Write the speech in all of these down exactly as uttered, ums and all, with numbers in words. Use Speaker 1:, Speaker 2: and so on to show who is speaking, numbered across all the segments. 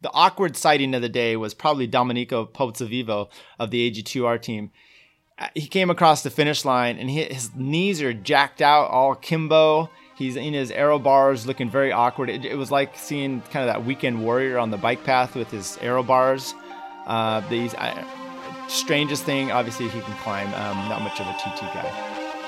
Speaker 1: the awkward sighting of the day was probably Domenico Pozzovivo of the A G two R team. He came across the finish line and he, his knees are jacked out, all kimbo. He's in his aero bars, looking very awkward. It, it was like seeing kind of that weekend warrior on the bike path with his aero bars. Uh, these uh, strangest thing, obviously he can climb. Um, not much of a T T guy.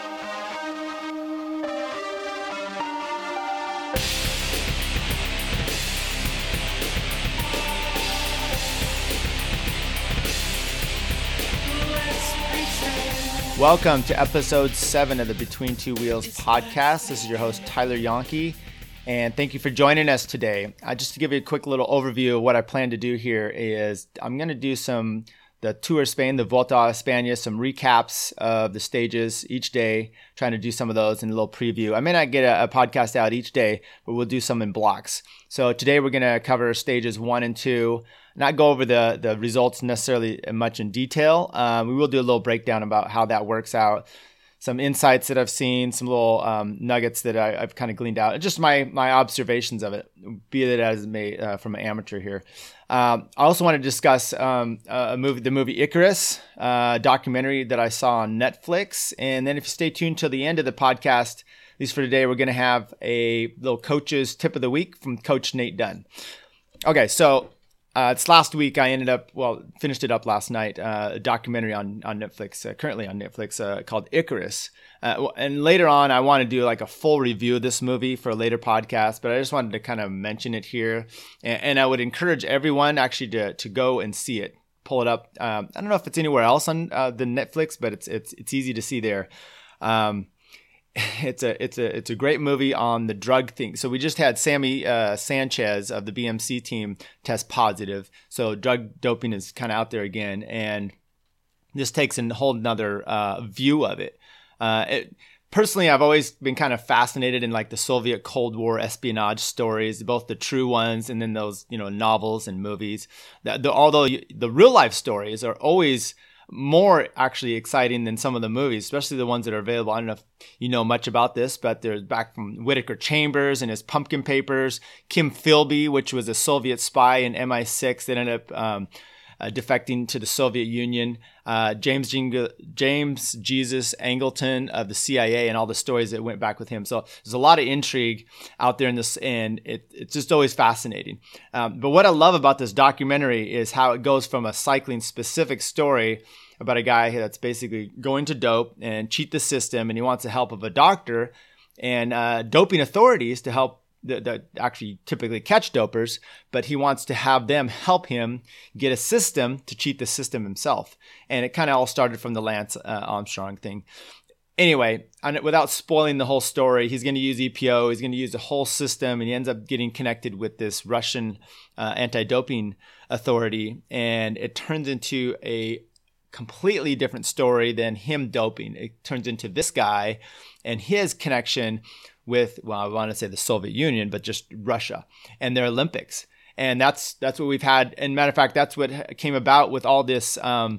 Speaker 1: Welcome to episode seven of the Between Two Wheels podcast. This is your host, Tyler Yonke, and thank you for joining us today. Uh, just to give you a quick little overview of what I plan to do here is I'm going to do some, the Tour of Spain, the Vuelta a España, some recaps of the stages each day, trying to do some of those in a little preview. I may not get a, a podcast out each day, but we'll do some in blocks. So today we're going to cover stages one and two. Not go over the, the results necessarily much in detail. Um, we will do a little breakdown about how that works out, some insights that I've seen, some little um, nuggets that I, I've kind of gleaned out, just my my observations of it, be it as it may uh, from an amateur here. Um, I also want to discuss um, a movie, the movie Icarus, uh, documentary that I saw on Netflix. And then if you stay tuned till the end of the podcast, at least for today, we're going to have a little coach's tip of the week from Coach Nate Dunn. Okay, so Uh, it's last week I ended up, well, finished it up last night, uh, a documentary on, on Netflix, uh, currently on Netflix, uh, called Icarus. Uh, and later on, I want to do like a full review of this movie for a later podcast, but I just wanted to kind of mention it here. And, and I would encourage everyone actually to, to go and see it, pull it up. Um, I don't know if it's anywhere else on uh, the Netflix, but it's, it's, it's easy to see there. Um, It's a it's a it's a great movie on the drug thing. So we just had Sammy uh, Sanchez of the B M C team test positive. So drug doping is kind of out there again, and this takes a whole another uh, view of it. Uh, it. Personally, I've always been kind of fascinated in like the Soviet Cold War espionage stories, both the true ones and then those you know novels and movies. The, the, although the real life stories are always more actually exciting than some of the movies, especially the ones that are available. I don't know if you know much about this, but there's back from Whitaker Chambers and his Pumpkin Papers, Kim Philby, which was a Soviet spy in M I six that ended up um, uh, defecting to the Soviet Union, uh, James Jing- James Jesus Angleton of the C I A, and all the stories that went back with him. So there's a lot of intrigue out there in this, and it, it's just always fascinating. Um, but what I love about this documentary is how it goes from a cycling specific story about a guy that's basically going to dope and cheat the system, and he wants the help of a doctor and uh, doping authorities to help the, the actually typically catch dopers, but he wants to have them help him get a system to cheat the system himself. And it kind of all started from the Lance uh, Armstrong thing. Anyway, without spoiling the whole story, he's going to use E P O, he's going to use the whole system, and he ends up getting connected with this Russian uh, anti-doping authority, and it turns into a completely different story than him doping. It turns into this guy and his connection with, well, I want to say the Soviet Union, but just Russia and their Olympics. And that's that's what we've had. And matter of fact, that's what came about with all this. Um,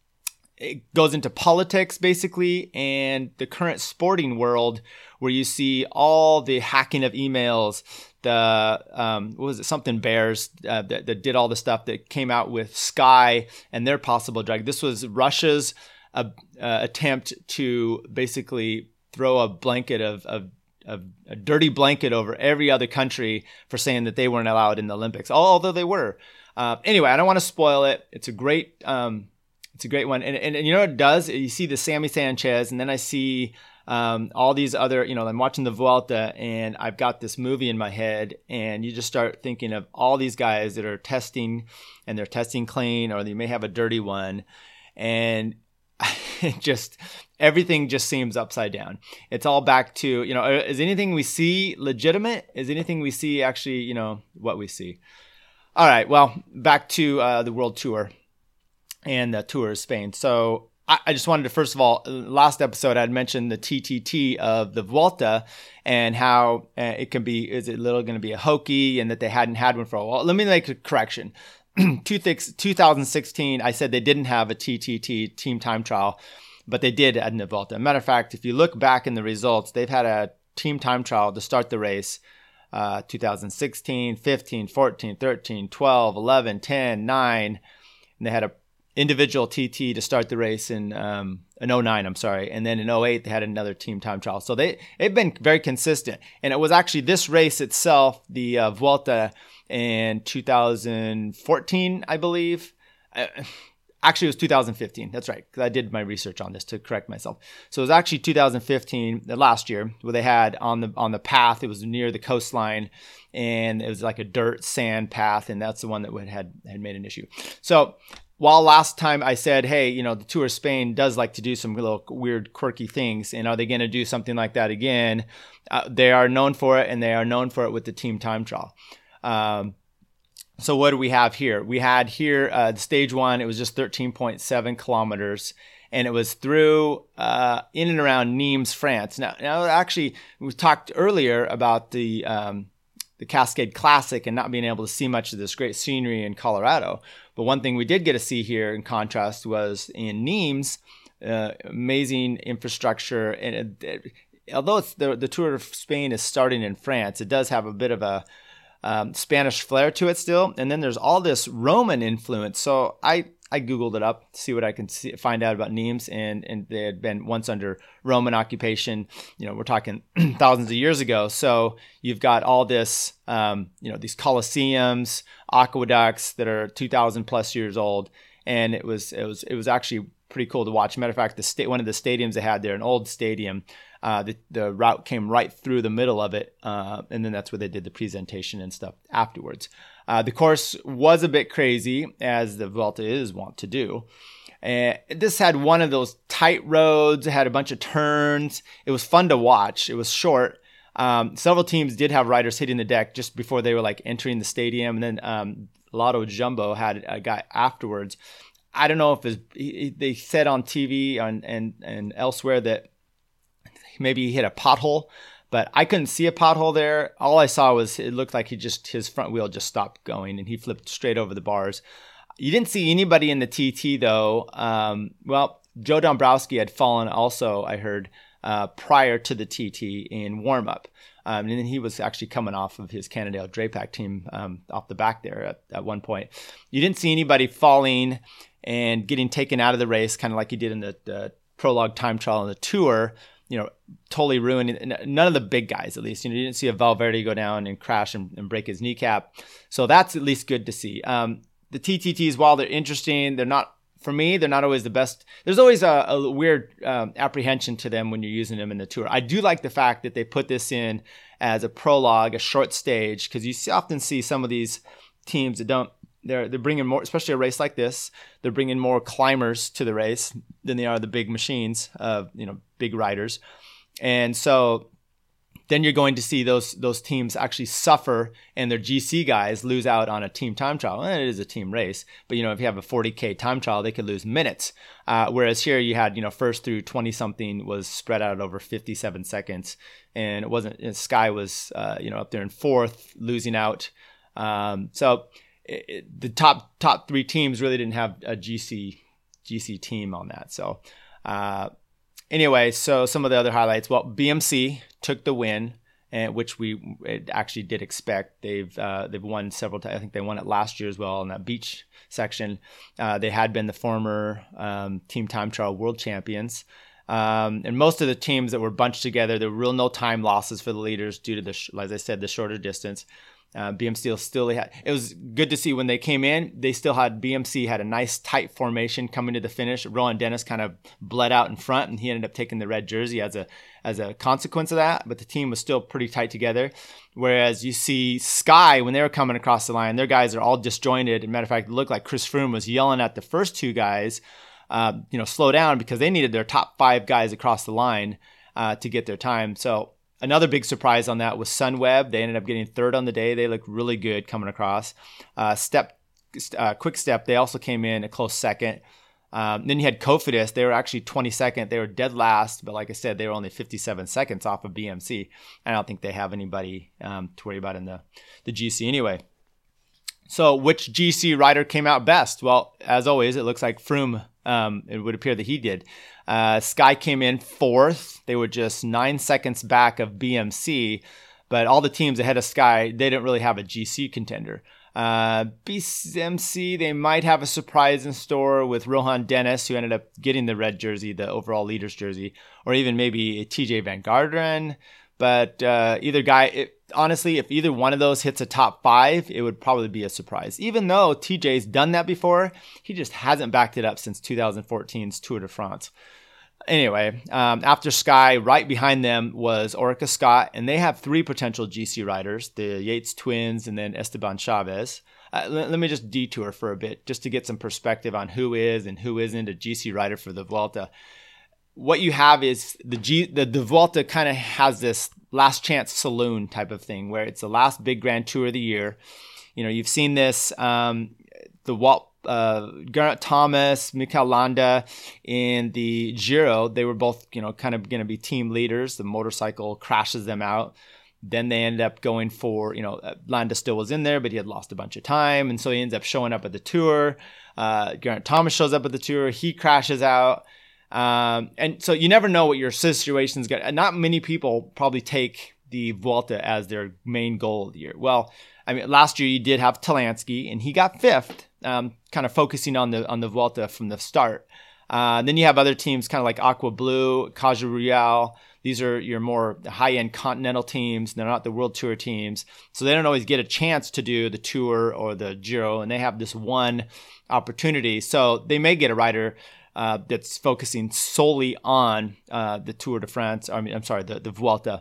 Speaker 1: it goes into politics, basically, and the current sporting world, where you see all the hacking of emails, the, um, what was it, something Bears uh, that, that did all the stuff that came out with Sky and their possible drug. This was Russia's uh, uh, attempt to basically throw a blanket of, of, of a dirty blanket over every other country for saying that they weren't allowed in the Olympics, although they were. Uh, anyway, I don't want to spoil it. It's a great, um, it's a great one. And, and, and you know what it does? You see the Sammy Sanchez, and then I see Um, all these other, you know, I'm watching the Vuelta and I've got this movie in my head, and you just start thinking of all these guys that are testing, and they're testing clean, or they may have a dirty one. And it just, everything just seems upside down. It's all back to, you know, is anything we see legitimate? Is anything we see actually, you know, what we see? All right. Well, back to uh, the World Tour and the Tour of Spain. So I just wanted to, first of all, last episode I had mentioned the T T T of the Vuelta and how uh, it can be, is it little going to be a hokey, and that they hadn't had one for a while. Let me make a correction. two thousand sixteen, I said they didn't have a T T T, team time trial, but they did at the Vuelta. Matter of fact, if you look back in the results, they've had a team time trial to start the race uh, two thousand sixteen, fifteen, fourteen, thirteen, twelve, eleven, ten, nine. And they had a individual T T to start the race in um, in oh nine, I'm sorry. And then in oh eight, they had another team time trial. So they, they've been very consistent. And it was actually this race itself, the uh, Vuelta in two thousand fourteen, I believe. Uh, actually, it was two thousand fifteen. That's right, because I did my research on this to correct myself. So it was actually two thousand fifteen, the last year, where they had on the on the path, it was near the coastline, and it was like a dirt sand path, and that's the one that would, had, had made an issue. So while last time I said, hey, you know, the Tour of Spain does like to do some little weird, quirky things, and are they going to do something like that again? Uh, they are known for it, and they are known for it with the team time trial. Um, so what do we have here? We had here uh, stage one, it was just thirteen point seven kilometers, and it was through uh, in and around Nimes, France. Now, now, actually, we talked earlier about the um, the Cascade Classic and not being able to see much of this great scenery in Colorado. But one thing we did get to see here in contrast was in Nimes, uh, amazing infrastructure. And it, it, although it's the, the Tour of Spain is starting in France, it does have a bit of a um, Spanish flair to it still. And then there's all this Roman influence. So I, I Googled it up to see what I can see, find out about Nimes. And, and they had been once under Roman occupation. You know, we're talking thousands of years ago. So you've got all this, um, you know, these Colosseums, aqueducts that are two thousand plus years old. And it was, it was, it was actually pretty cool to watch. Matter of fact, the state, one of the stadiums they had there, an old stadium, uh, the, the route came right through the middle of it. Uh, and then that's where they did the presentation and stuff afterwards. Uh, the course was a bit crazy, as the Vuelta is wont to do. And this had one of those tight roads. It had a bunch of turns. It was fun to watch. It was short. Um, several teams did have riders hitting the deck just before they were like entering the stadium. And then um, Lotto Jumbo had a guy afterwards. I don't know if it was, they said on T V and, and, and elsewhere that maybe he hit a pothole. But I couldn't see a pothole there. All I saw was it looked like he just his front wheel just stopped going and he flipped straight over the bars. You didn't see anybody in the T T though. Um, well, Joe Dombrowski had fallen also, I heard, uh, prior to the T T in warm up. Um, and then he was actually coming off of his Cannondale Drapac team um, off the back there at, at one point. You didn't see anybody falling and getting taken out of the race, kind of like he did in the, the prologue time trial on the Tour. You know, totally ruining none of the big guys, at least. You know, you didn't see a Valverde go down and crash and, and break his kneecap. So that's at least good to see. Um, the T T Ts, while they're interesting, they're not, for me, they're not always the best. There's always a, a weird um, apprehension to them when you're using them in the Tour. I do like the fact that they put this in as a prologue, a short stage, because you see, often see some of these teams that don't, They're they're bringing more, especially a race like this. They're bringing more climbers to the race than they are the big machines, uh, you know, big riders, and so then you're going to see those those teams actually suffer, and their G C guys lose out on a team time trial. And it is a team race, but you know, if you have a forty K time trial, they could lose minutes. Uh, whereas here you had, you know, first through twenty something was spread out over fifty-seven seconds, and it wasn't. And Sky was, uh, you know, up there in fourth, losing out. Um, so. It, the top top three teams really didn't have a G C G C team on that. So uh, anyway, so some of the other highlights. Well, B M C took the win, and which we actually did expect. They've uh, they've won several times. I think they won it last year as well in that beach section. Uh, they had been the former um, team time trial world champions. Um, and most of the teams that were bunched together, there were real no time losses for the leaders due to the, sh- as I said, the shorter distance. Uh, B M C still had, it was good to see when they came in, they still had, B M C had a nice tight formation coming to the finish. Rowan Dennis kind of bled out in front, and he ended up taking the red jersey as a, as a consequence of that. But the team was still pretty tight together. Whereas you see Sky, when they were coming across the line, their guys are all disjointed. As a matter of fact, it looked like Chris Froome was yelling at the first two guys, uh, you know, slow down, because they needed their top five guys across the line uh, to get their time. So, another big surprise on that was Sunweb. They ended up getting third on the day. They looked really good coming across. Uh, step, uh, Quick Step, they also came in a close second. Um, then you had Cofidis. They were actually twenty-second. They were dead last, but like I said, they were only fifty-seven seconds off of B M C. I don't think they have anybody um, to worry about in the, the G C anyway. So which G C rider came out best? Well, as always, it looks like Froome. Um, it would appear that he did. Uh, Sky came in fourth. They were just nine seconds back of B M C. But all the teams ahead of Sky, they didn't really have a G C contender. Uh, B M C, they might have a surprise in store with Rohan Dennis, who ended up getting the red jersey, the overall leaders jersey, or even maybe T J Van Garderen. But uh, either guy, it, honestly, if either one of those hits a top five, it would probably be a surprise. Even though T J's done that before, he just hasn't backed it up since two thousand fourteen's Tour de France. Anyway, um, after Sky, right behind them was Orica Scott, and they have three potential G C riders, the Yates twins and then Esteban Chavez. Uh, let, let me just detour for a bit just to get some perspective on who is and who isn't a G C rider for the Vuelta. What you have is the G, the, the Vuelta kind of has this last chance saloon type of thing where it's the last big Grand Tour of the year. You know, you've seen this, um, the Walt Uh, Geraint Thomas, Mikel Landa in the Giro, they were both, you know, kind of going to be team leaders. The motorcycle crashes them out. Then they ended up going for, you know, Landa still was in there, but he had lost a bunch of time. And so he ends up showing up at the Tour. Uh, Geraint Thomas shows up at the Tour. He crashes out. Um, and so you never know what your situation's going to, not many people probably take the Vuelta as their main goal of the year. Well, I mean, last year you did have Talansky, and he got fifth, um, kind of focusing on the on the Vuelta from the start. Uh, then you have other teams kind of like Aqua Blue, Caja Rural. These are your more high-end continental teams. They're not the World Tour teams. So they don't always get a chance to do the Tour or the Giro, and they have this one opportunity. So they may get a rider uh, that's focusing solely on uh, the Tour de France. I mean, I'm sorry, the, the Vuelta.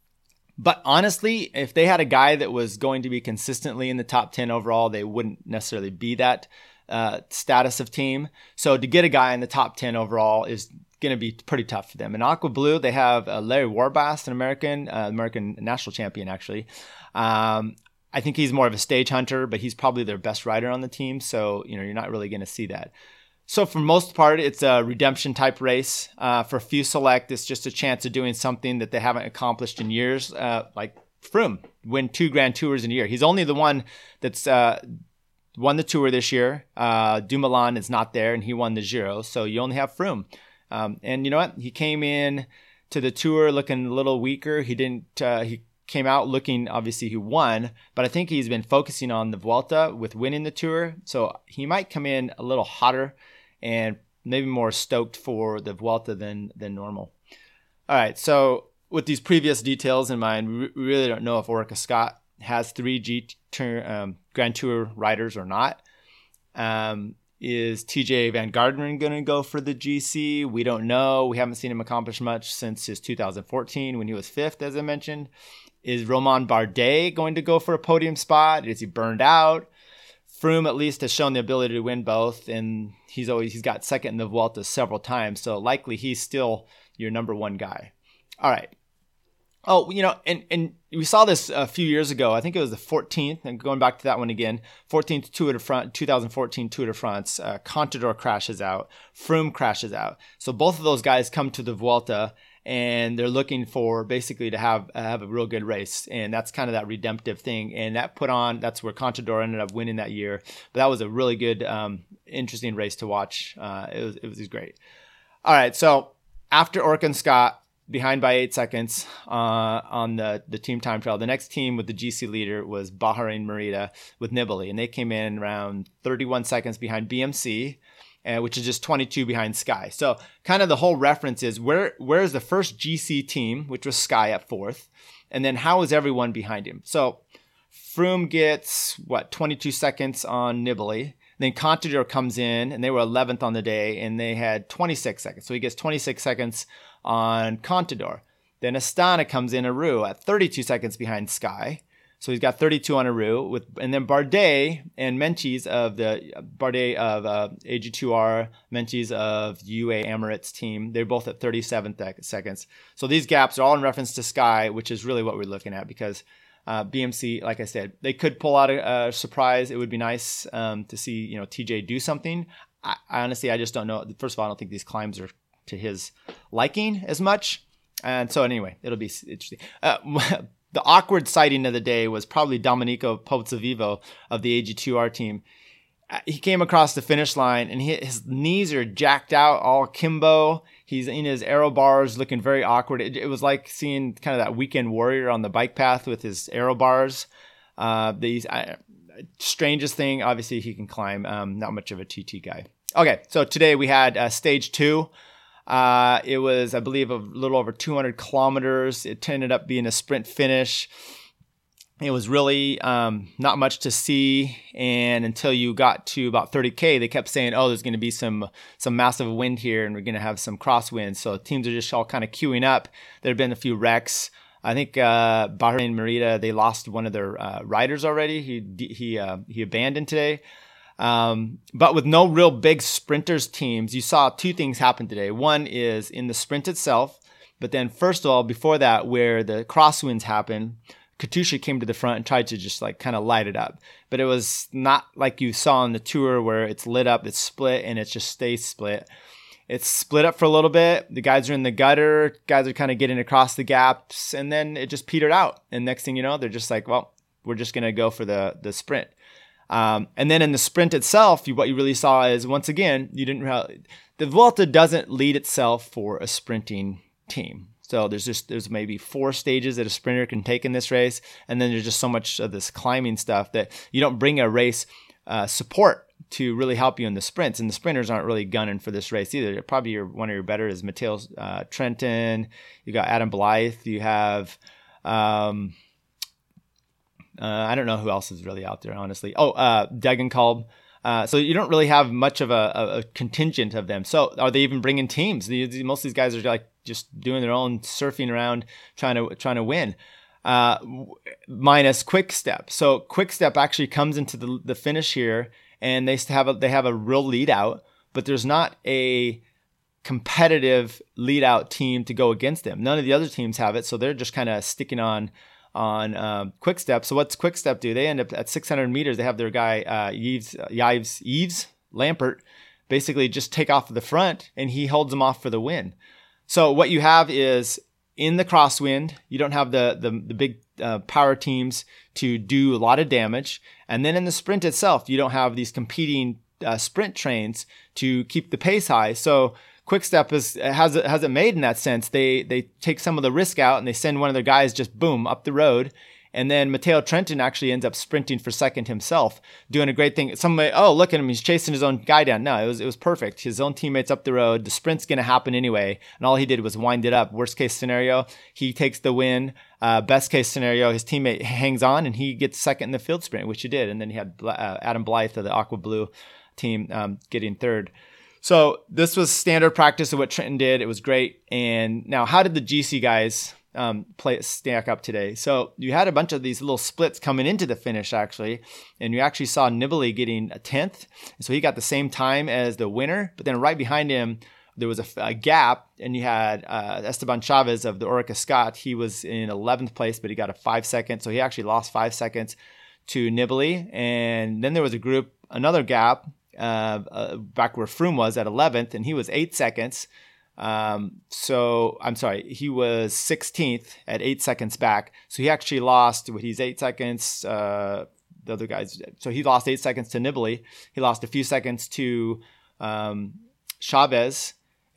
Speaker 1: But honestly, if they had a guy that was going to be consistently in the top ten overall, they wouldn't necessarily be that uh, status of team. So to get a guy in the top ten overall is going to be pretty tough for them. In Aqua Blue, they have uh, Larry Warbasse, an American, uh, American national champion, actually. Um, I think he's more of a stage hunter, but he's probably their best rider on the team. So, you know, you're not really going to see that. So for most part, it's a redemption type race. Uh, for Few Select, it's just a chance of doing something that they haven't accomplished in years, uh, like Froome, win two Grand Tours in a year. He's only the one that's uh, won the Tour this year. Uh, Dumoulin is not there, and he won the Giro, so you only have Froome. Um, and you know what? He came in to the Tour looking a little weaker. He didn't. Uh, he came out looking, obviously, he won, but I think he's been focusing on the Vuelta with winning the Tour, so he might come in a little hotter and maybe more stoked for the Vuelta than than normal. All right, so with these previous details in mind, we really don't know if Orica Scott has three G tour, um, Grand Tour riders or not. Um, is T J Van Garderen going to go for the G C? We don't know. We haven't seen him accomplish much since his two thousand fourteen when he was fifth, as I mentioned. Is Romain Bardet going to go for a podium spot? Is he burned out? Froome at least has shown the ability to win both, and he's always he's got second in the Vuelta several times, so likely he's still your number one guy. All right. Oh, you know, and, and we saw this a few years ago. I think it was the fourteenth, and going back to that one again, fourteenth Tour de France, twenty fourteen Tour de France, uh, Contador crashes out, Froome crashes out. So both of those guys come to the Vuelta, and they're looking for basically to have uh, have a real good race, and that's kind of that redemptive thing. And that put on, that's where Contador ended up winning that year. But that was a really good, um, interesting race to watch. Uh, it was it was great. All right, so after Orica and Scott, behind by eight seconds uh, on the, the team time trial. The next team with the G C leader was Bahrain Merida with Nibali, and they came in around thirty-one seconds behind B M C, uh, which is just twenty-two behind Sky. So kind of the whole reference is where where is the first G C team, which was Sky at fourth, and then how is everyone behind him? So Froome gets, what, twenty-two seconds on Nibali. Then Contador comes in, and they were eleventh on the day, and they had twenty-six seconds. So he gets twenty-six seconds on Contador. Then Astana comes in Aru at thirty-two seconds behind Sky. So he's got thirty-two on Aru. With, and then Bardet and Menchis of the Bardet of uh, A G two R, Menchis of U A E Emirates team, they're both at thirty-seven th- seconds. So these gaps are all in reference to Sky, which is really what we're looking at, because Uh, B M C, like I said, they could pull out a, a surprise. It would be nice um, to see, you know, T J do something. I, I honestly, I just don't know. First of all, I don't think these climbs are to his liking as much. And so anyway, it'll be interesting. Uh, the awkward sighting of the day was probably Domenico Pozzovivo of the A G two R team. he came across the finish line and he, his knees are jacked out, all kimbo. He's in his aero bars, looking very awkward. It, it was like seeing kind of that weekend warrior on the bike path with his aero bars. Uh, these I, strangest thing, obviously he can climb. Um, not much of a T T guy. Okay, so today we had uh, stage two. Uh, it was, I believe, a little over two hundred kilometers. It ended up being a sprint finish. It was really um, not much to see, and until you got to about thirty K, they kept saying, oh, there's going to be some some massive wind here, and we're going to have some crosswinds. So teams are just all kind of queuing up. There have been a few wrecks. I think uh, Bahrain Merida, they lost one of their uh, riders already. He he uh, he abandoned today. Um, but with no real big sprinters teams, you saw two things happen today. One is in the sprint itself, but then first of all, before that, where the crosswinds happen, Katusha came to the front and tried to just like kind of light it up. But it was not like you saw on the tour where it's lit up, it's split, and it just stays split. It's split up for a little bit. The guys are in the gutter. Guys are kind of getting across the gaps, and then it just petered out. And next thing you know, they're just like, well, we're just going to go for the, the sprint. Um, and then in the sprint itself, you, what you really saw is, once again, you didn't really, the Vuelta doesn't lead itself for a sprinting team. So there's just there's maybe four stages that a sprinter can take in this race, and then there's just so much of this climbing stuff that you don't bring a race uh, support to really help you in the sprints. And the sprinters aren't really gunning for this race either. Probably your, one of your better is Matteo uh, Trentin. You got Adam Blythe. You have um, uh, I don't know who else is really out there, honestly. Oh, uh, Degenkolb. Uh, so you don't really have much of a, a, a contingent of them. So are they even bringing teams? The, the, most of these guys are like just doing their own surfing around, trying to trying to win. Uh, minus Quick Step. So Quick Step actually comes into the, the finish here, and they have a, they have a real lead out, but there's not a competitive lead out team to go against them. None of the other teams have it, so they're just kind of sticking on. on um, Quick Step. So what's Quick Step do? They end up at six hundred meters. They have their guy, uh, Yves, uh, Yves, Yves Lampert, basically just take off the front, and he holds them off for the win. So what you have is in the crosswind, you don't have the, the, the big uh, power teams to do a lot of damage. And then in the sprint itself, you don't have these competing uh, sprint trains to keep the pace high. So Quick Step is, has, it, has it made in that sense. They they take some of the risk out, and they send one of their guys just boom up the road. And then Matteo Trentin actually ends up sprinting for second himself, doing a great thing. Somebody, oh, look at him, he's chasing his own guy down. No, it was it was perfect. His own teammates up the road. The sprint's going to happen anyway, and all he did was wind it up. Worst case scenario, he takes the win. Uh, best case scenario, his teammate hangs on, and he gets second in the field sprint, which he did. And then he had uh, Adam Blythe of the Aqua Blue team um, getting third. So this was standard practice of what Trentin did. It was great. And now, how did the G C guys um, play stack up today? So you had a bunch of these little splits coming into the finish, actually, and you actually saw Nibali getting a tenth. So he got the same time as the winner, but then right behind him, there was a, a gap, and you had uh, Esteban Chavez of the Orica Scott. He was in eleventh place, but he got a five second. So he actually lost five seconds to Nibali. And then there was a group, another gap, Uh, uh, back where Froome was at eleventh, and he was eight seconds. Um, so I'm sorry, he was sixteenth at eight seconds back. So he actually lost. He's eight seconds. Uh, the other guys, so he lost eight seconds to Nibali. He lost a few seconds to um, Chavez,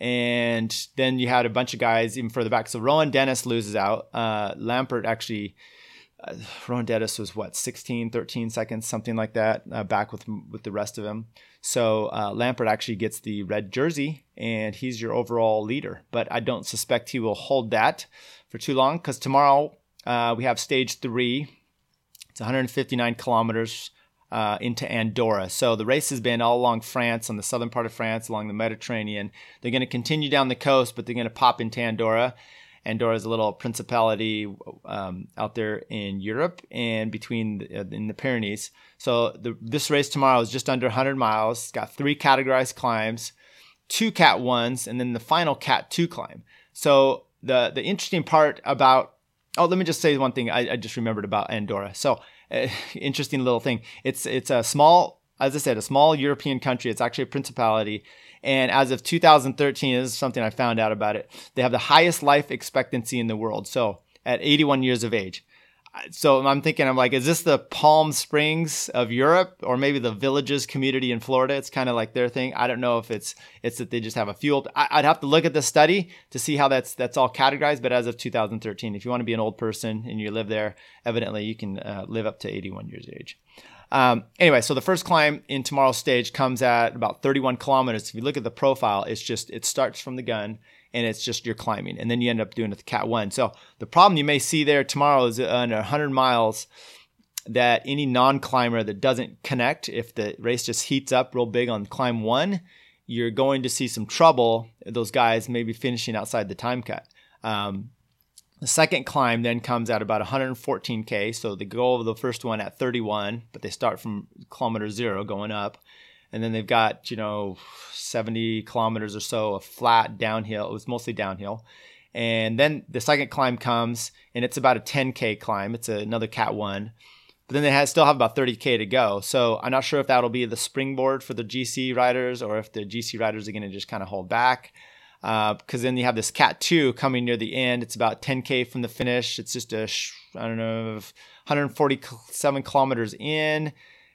Speaker 1: and then you had a bunch of guys even further back. So Rohan Dennis loses out. Uh, Lampert actually. Uh, Rohan Dennis was what, sixteen, thirteen seconds, something like that, uh, back with with the rest of them. So uh, Lampert actually gets the red jersey, and he's your overall leader. But I don't suspect he will hold that for too long, because tomorrow uh, we have stage three. It's one hundred fifty-nine kilometers uh, into Andorra. So the race has been all along France, on the southern part of France, along the Mediterranean. They're going to continue down the coast, but they're going to pop into Andorra. Andorra is a little principality um, out there in Europe and between the, uh, in the Pyrenees. So the, this race tomorrow is just under one hundred miles. It's got three categorized climbs, two Cat ones, and then the final Cat two climb. So the the interesting part about, oh, let me just say one thing I, I just remembered about Andorra. So uh, interesting little thing. It's it's a small, as I said, a small European country. It's actually a principality. And as of two thousand thirteen, this is something I found out about it, they have the highest life expectancy in the world. So at eighty-one years of age. so I'm thinking, I'm like, is this the Palm Springs of Europe, or maybe the Villages community in Florida? It's kind of like their thing. I don't know if it's it's that they just have a fuel. I, I'd have to look at the study to see how that's that's all categorized. But as of two thousand thirteen, if you want to be an old person and you live there, evidently you can uh, live up to eighty-one years of age. Um, anyway, so the first climb in tomorrow's stage comes at about thirty-one kilometers. If you look at the profile, it's just it starts from the gun. And it's just you're climbing, and then you end up doing it the Cat one. So the problem you may see there tomorrow is under one hundred miles that any non-climber that doesn't connect, if the race just heats up real big on climb one, you're going to see some trouble. Those guys maybe finishing outside the time cut. Um, the second climb then comes at about one hundred fourteen K. So they go over the first one at thirty-one, but they start from kilometer zero going up. And then they've got, you know, seventy kilometers or so of flat downhill. It was mostly downhill. And then the second climb comes, and it's about a ten K climb. It's another Cat one. But then they have, still have about thirty K to go. So I'm not sure if that'll be the springboard for the G C riders, or if the G C riders are going to just kind of hold back. Because uh, then you have this Cat two coming near the end. It's about ten K from the finish. It's just a, I don't know, one hundred forty-seven kilometers in.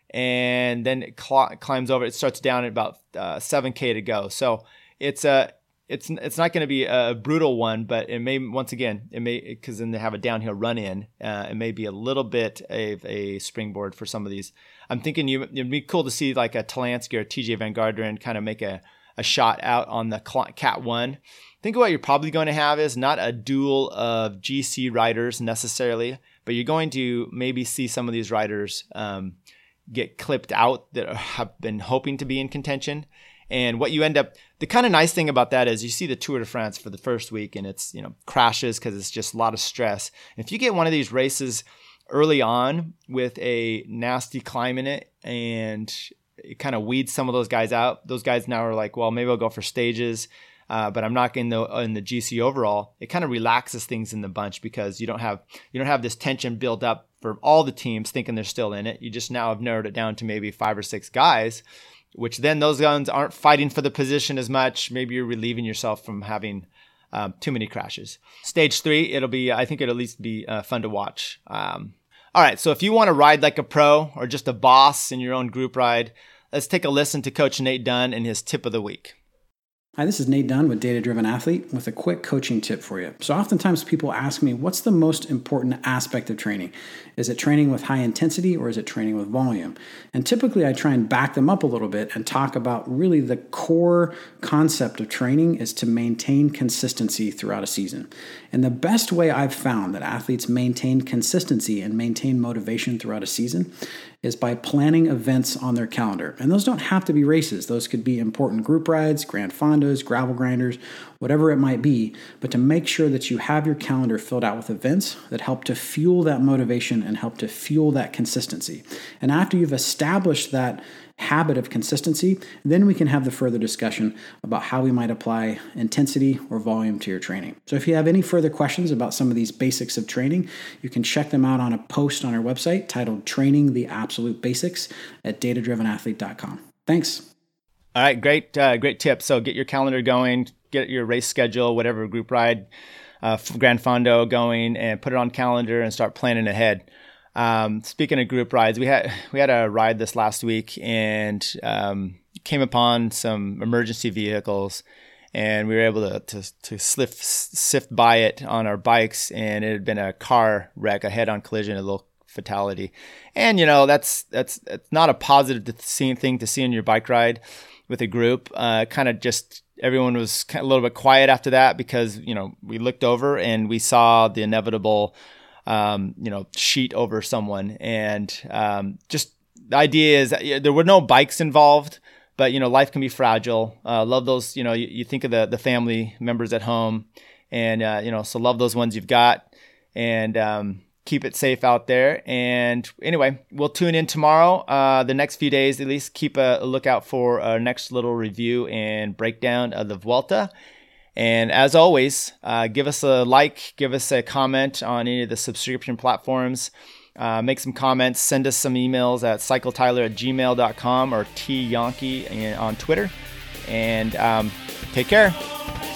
Speaker 1: And then it cl- climbs over. It starts down at about uh, seven K to go. So it's a it's it's not going to be a brutal one, but it may once again it may because then they have a downhill run in. Uh, it may be a little bit of a springboard for some of these. I'm thinking you it'd be cool to see like a Talansky or T J Van Garderen kind of make a a shot out on the Cat one. Think of what you're probably going to have is not a duel of G C riders necessarily, but you're going to maybe see some of these riders Um, get clipped out that have been hoping to be in contention. And what you end up, the kind of nice thing about that is you see the Tour de France for the first week and it's, you know, crashes because it's just a lot of stress. And if you get one of these races early on with a nasty climb in it and it kind of weeds some of those guys out, those guys now are like, well, maybe I'll go for stages, uh, but I'm not in the in the G C overall. It kind of relaxes things in the bunch because you don't have you don't have this tension built up for all the teams thinking they're still in it. You just now have narrowed it down to maybe five or six guys, which then those guns aren't fighting for the position as much. Maybe you're relieving yourself from having um, too many crashes. Stage three, it'll be, I think it'll at least be uh, fun to watch. Um, all right, so if you want to ride like a pro or just a boss in your own group ride, let's take a listen to Coach Nate Dunn and his tip of the week.
Speaker 2: Hi, this is Nate Dunn with Data Driven Athlete with a quick coaching tip for you. So oftentimes people ask me, what's the most important aspect of training? Is it training with high intensity or is it training with volume? And typically I try and back them up a little bit and talk about really the core concept of training is to maintain consistency throughout a season. And the best way I've found that athletes maintain consistency and maintain motivation throughout a season is by planning events on their calendar. And those don't have to be races. Those could be important group rides, Grand Fondos, gravel grinders, whatever it might be. But to make sure that you have your calendar filled out with events that help to fuel that motivation and help to fuel that consistency. And after you've established that habit of consistency, then we can have the further discussion about how we might apply intensity or volume to your training. So if you have any further questions about some of these basics of training, you can check them out on a post on our website titled Training the Absolute Basics at data driven athlete dot com. Thanks.
Speaker 1: All right, great, uh, great tip. So get your calendar going, get your race schedule, whatever group ride, uh, Grand Fondo going, and put it on calendar and start planning ahead. Um, speaking of group rides, we had we had a ride this last week and um, came upon some emergency vehicles, and we were able to to, to sift, sift by it on our bikes, and it had been a car wreck, a head-on collision, a little fatality. And you know that's that's that's not a positive thing to see in your bike ride with a group. Uh, kind of just everyone was kind of a little bit quiet after that because you know we looked over and we saw the inevitable. Um, you know, sheet over someone. And um, just the idea is that there were no bikes involved, but, you know, life can be fragile. Uh, love those, you know, you, you think of the, the family members at home and, uh, you know, so love those ones you've got and um, keep it safe out there. And anyway, we'll tune in tomorrow. Uh, the next few days, at least keep a, a lookout for our next little review and breakdown of the Vuelta. And as always, uh, give us a like, give us a comment on any of the subscription platforms. Uh, make some comments, send us some emails at cycletyler at gmail dot com or tyankee on Twitter. And um, take care.